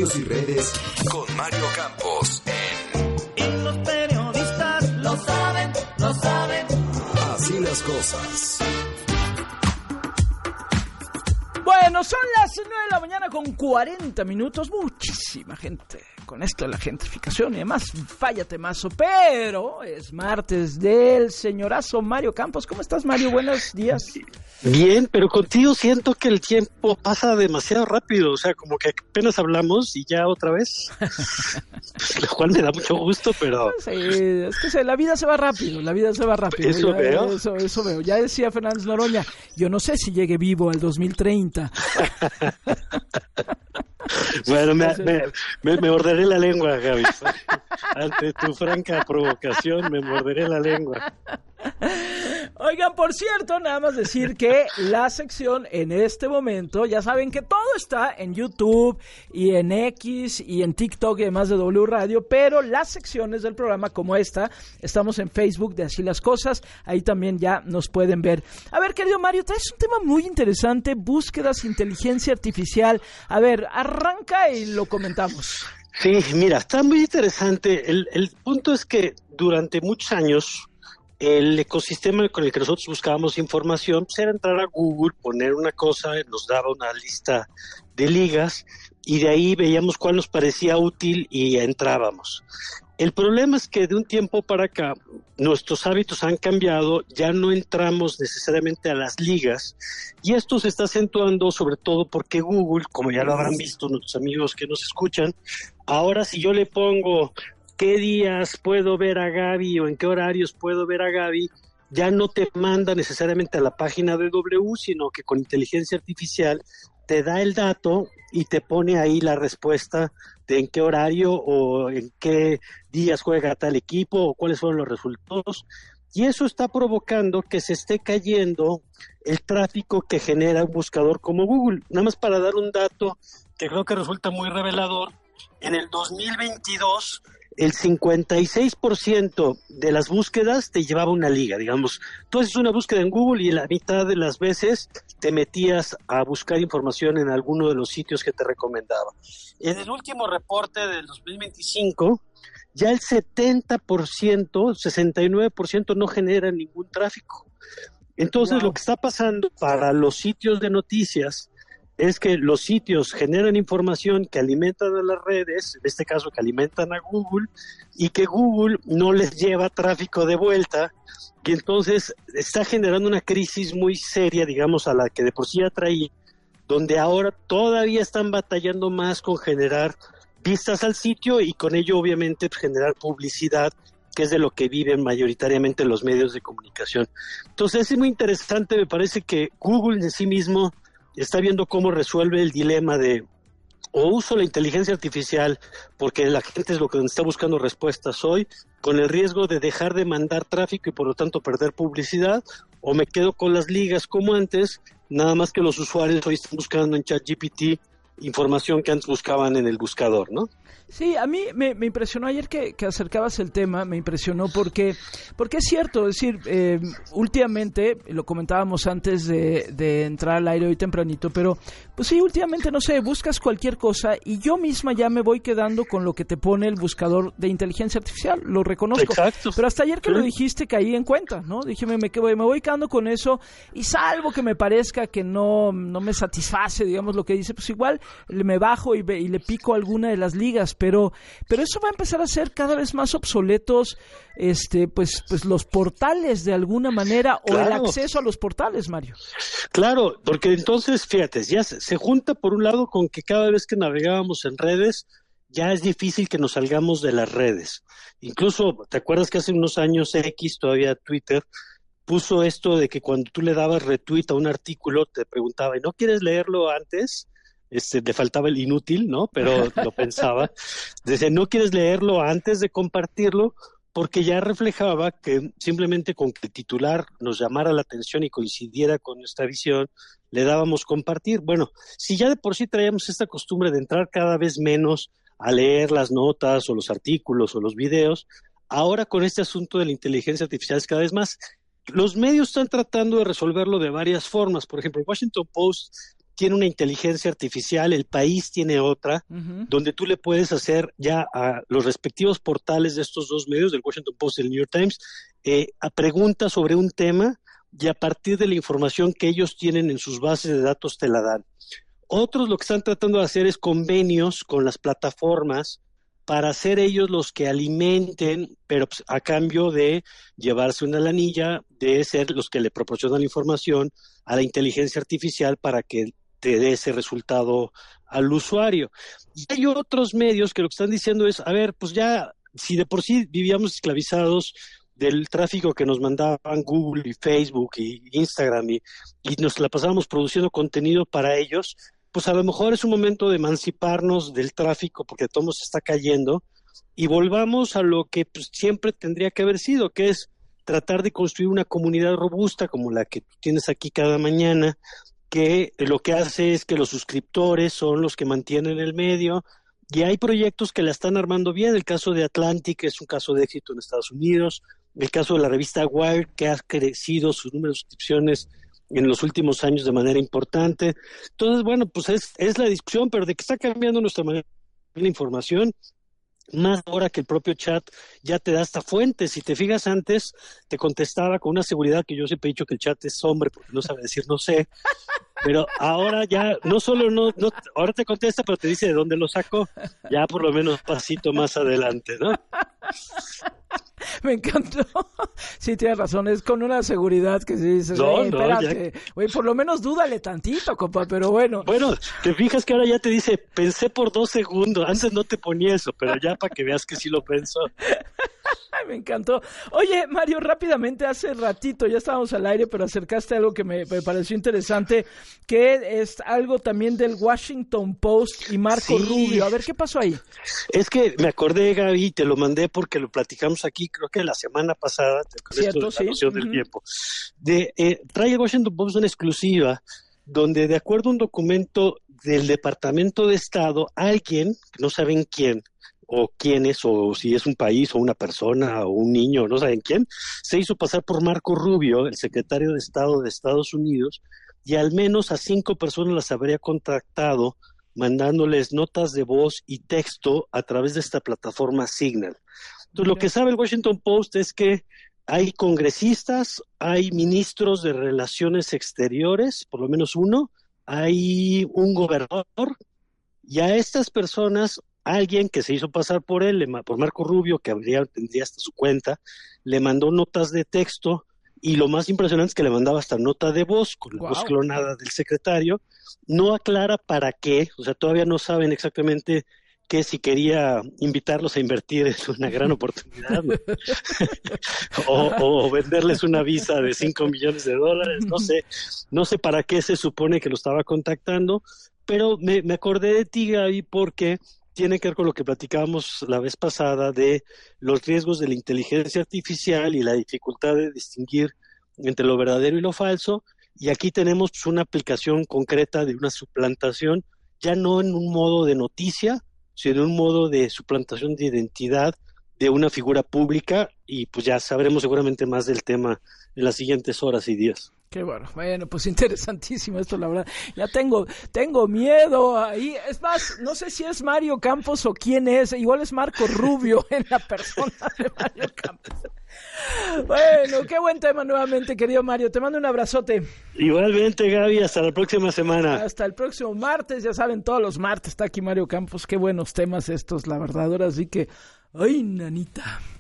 medios y redes con Mario Campos Y los periodistas lo saben. Así las cosas. Bueno, son las 9 de la mañana con 40 minutos. Muchísima gente con esto de la gentrificación y demás. Falla temazo, pero es martes del señorazo Mario Campos. ¿Cómo estás, Mario? Buenos días. Bien, pero contigo siento que el tiempo pasa demasiado rápido. O sea, como que apenas hablamos y ya otra vez. Lo cual me da mucho gusto, pero... Sí, es que la vida se va rápido, Eso ya, veo. Eso veo. Ya decía Fernández Noroña, yo no sé si llegue vivo al 2030. Bueno, me morderé la lengua, Gaby. Ante tu franca provocación, me morderé la lengua. Oigan, por cierto, nada más decir que la sección en este momento, ya saben que todo está en YouTube y en X y en TikTok y demás de W Radio, pero las secciones del programa como esta, estamos en Facebook de Así las Cosas, ahí también ya nos pueden ver. A ver, querido Mario, traes un tema muy interesante, búsquedas, inteligencia artificial. A ver, arranca y lo comentamos. Sí, mira, está muy interesante. El punto es que durante muchos años el ecosistema con el que nosotros buscábamos información pues era entrar a Google, poner una cosa, nos daba una lista de ligas y de ahí veíamos cuál nos parecía útil y entrábamos. El problema es que de un tiempo para acá nuestros hábitos han cambiado, ya no entramos necesariamente a las ligas y esto se está acentuando sobre todo porque Google, como ya lo habrán visto nuestros amigos que nos escuchan, ahora si yo le pongo qué días puedo ver a Gaby o en qué horarios puedo ver a Gaby, ya no te manda necesariamente a la página de W, sino que con inteligencia artificial te da el dato y te pone ahí la respuesta de en qué horario o en qué días juega tal equipo o cuáles fueron los resultados. Y eso está provocando que se esté cayendo el tráfico que genera un buscador como Google. Nada más para dar un dato que creo que resulta muy revelador, en el 2022 el 56% de las búsquedas te llevaba una liga, digamos. Tú haces una búsqueda en Google y la mitad de las veces te metías a buscar información en alguno de los sitios que te recomendaba. En el último reporte del 2025, ya el 70%, 69% no genera ningún tráfico. Entonces, Lo que está pasando para los sitios de noticias es que los sitios generan información que alimentan a las redes, en este caso que alimentan a Google, y que Google no les lleva tráfico de vuelta, y entonces está generando una crisis muy seria, digamos, a la que de por sí ya traía, donde ahora todavía están batallando más con generar vistas al sitio y con ello obviamente generar publicidad, que es de lo que viven mayoritariamente los medios de comunicación. Entonces es muy interesante, me parece que Google en sí mismo está viendo cómo resuelve el dilema de o uso la inteligencia artificial porque la gente es lo que está buscando respuestas hoy, con el riesgo de dejar de mandar tráfico y por lo tanto perder publicidad, o me quedo con las ligas como antes, nada más que los usuarios hoy están buscando en ChatGPT información que antes buscaban en el buscador, ¿no? Sí, a mí me impresionó ayer que acercabas el tema, me impresionó porque es cierto, es decir, últimamente, lo comentábamos antes de entrar al aire hoy tempranito, pero pues sí, últimamente, no sé, buscas cualquier cosa y yo misma ya me voy quedando con lo que te pone el buscador de inteligencia artificial, lo reconozco. Exacto. Pero hasta ayer que lo dijiste caí en cuenta, ¿no? Dije, me voy quedando con eso y salvo que me parezca que no me satisface, digamos, lo que dice, pues igual me bajo y le pico alguna de las ligas, pero eso va a empezar a ser cada vez más obsoletos, pues los portales de alguna manera, claro, o el acceso a los portales, Mario. Claro, porque entonces, fíjate, ya se junta por un lado con que cada vez que navegábamos en redes, ya es difícil que nos salgamos de las redes. Incluso, ¿te acuerdas que hace unos años X, todavía Twitter, puso esto de que cuando tú le dabas retweet a un artículo, te preguntaba, ¿y no quieres leerlo antes? Le faltaba el inútil, ¿no? Pero lo pensaba. Dice, ¿no quieres leerlo antes de compartirlo? Porque ya reflejaba que simplemente con que el titular nos llamara la atención y coincidiera con nuestra visión, le dábamos compartir. Bueno, si ya de por sí traíamos esta costumbre de entrar cada vez menos a leer las notas o los artículos o los videos, ahora con este asunto de la inteligencia artificial es cada vez más. Los medios están tratando de resolverlo de varias formas. Por ejemplo, el Washington Post tiene una inteligencia artificial, el país tiene otra, donde tú le puedes hacer ya a los respectivos portales de estos dos medios, del Washington Post y el New York Times, a preguntas sobre un tema, y a partir de la información que ellos tienen en sus bases de datos te la dan. Otros lo que están tratando de hacer es convenios con las plataformas para ser ellos los que alimenten, pero pues, a cambio de llevarse una lanilla, de ser los que le proporcionan la información a la inteligencia artificial para que te dé ese resultado al usuario. Y hay otros medios que lo que están diciendo es, a ver, pues ya, si de por sí vivíamos esclavizados del tráfico que nos mandaban Google y Facebook y Instagram y nos la pasábamos produciendo contenido para ellos, pues a lo mejor es un momento de emanciparnos del tráfico porque todo se está cayendo y volvamos a lo que pues, siempre tendría que haber sido, que es tratar de construir una comunidad robusta como la que tú tienes aquí cada mañana, que lo que hace es que los suscriptores son los que mantienen el medio, y hay proyectos que la están armando bien. El caso de Atlantic es un caso de éxito en Estados Unidos, el caso de la revista Wired, que ha crecido sus números de suscripciones en los últimos años de manera importante. Entonces, bueno, pues es la discusión, pero de que está cambiando nuestra manera de la información, más ahora que el propio chat ya te da hasta fuentes. Si te fijas, antes te contestaba con una seguridad que yo siempre he dicho que el chat es hombre, porque no sabe decir no sé, pero ahora ya no solo no ahora te contesta, pero te dice de dónde lo sacó, ya por lo menos pasito más adelante, ¿no? Me encantó. Sí, tienes razón, es con una seguridad que si dices, espérate, güey, por lo menos dúdale tantito, compa, pero bueno. Bueno, te fijas que ahora ya te dice, pensé por 2 segundos, antes no te ponía eso, pero ya para que veas que sí lo pensó. Me encantó. Oye, Mario, rápidamente, hace ratito, ya estábamos al aire, pero acercaste algo que me pareció interesante, que es algo también del Washington Post y Marco Rubio. A ver, ¿qué pasó ahí? Es que me acordé, Gaby, te lo mandé porque lo platicamos aquí, creo que la semana pasada, con esto de la noción del tiempo. Trae el Washington Post una exclusiva, donde de acuerdo a un documento del Departamento de Estado, alguien, no saben quién, o quién es, o si es un país, o una persona, o un niño, no saben quién, se hizo pasar por Marco Rubio, el secretario de Estado de Estados Unidos, y al menos a 5 personas las habría contactado, mandándoles notas de voz y texto a través de esta plataforma Signal. Entonces, lo que sabe el Washington Post es que hay congresistas, hay ministros de Relaciones Exteriores, por lo menos uno, hay un gobernador, y a estas personas alguien que se hizo pasar por él, por Marco Rubio, que tendría hasta su cuenta, le mandó notas de texto, y lo más impresionante es que le mandaba hasta nota de voz, con la voz clonada del secretario. No aclara para qué, o sea, todavía no saben exactamente que si quería invitarlos a invertir es una gran oportunidad, ¿no? o venderles una visa de $5 millones, no sé para qué se supone que lo estaba contactando, pero me acordé de ti, Gaby, porque tiene que ver con lo que platicábamos la vez pasada de los riesgos de la inteligencia artificial y la dificultad de distinguir entre lo verdadero y lo falso, y aquí tenemos pues, una aplicación concreta de una suplantación, ya no en un modo de noticia, sino en un modo de suplantación de identidad de una figura pública, y pues ya sabremos seguramente más del tema en las siguientes horas y días. Qué bueno, pues interesantísimo esto, la verdad. Ya tengo miedo ahí. Es más, no sé si es Mario Campos o quién es. Igual es Marco Rubio en la persona de Mario Campos. Bueno, qué buen tema nuevamente, querido Mario. Te mando un abrazote. Igualmente, Gaby, hasta la próxima semana. Hasta el próximo martes, ya saben, todos los martes está aquí Mario Campos. Qué buenos temas estos, la verdad. Ahora sí que, ¡ay, nanita!